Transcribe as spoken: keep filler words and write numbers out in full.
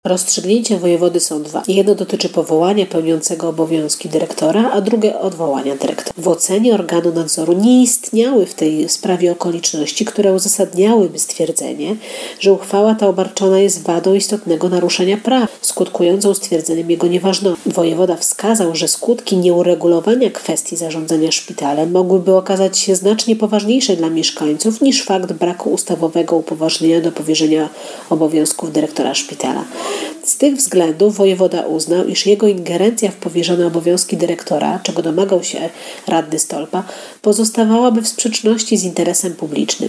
Rozstrzygnięcia wojewody są dwa. Jedno dotyczy powołania pełniącego obowiązki dyrektora, a drugie odwołania dyrektora. W ocenie organu nadzoru nie istniały w tej sprawie okoliczności, które uzasadniałyby stwierdzenie, że uchwała ta obarczona jest wadą istotnego naruszenia prawa, skutkującą stwierdzeniem jego nieważności. Wojewoda wskazał, że skutki nieuregulowania kwestii zarządzania szpitalem mogłyby okazać się znacznie poważniejsze dla mieszkańców niż fakt braku ustawowego upoważnienia do powierzenia obowiązków dyrektora szpitala. Z tych względów wojewoda uznał, iż jego ingerencja w powierzone obowiązki dyrektora, czego domagał się radny Stolpa, pozostawałaby w sprzeczności z interesem publicznym.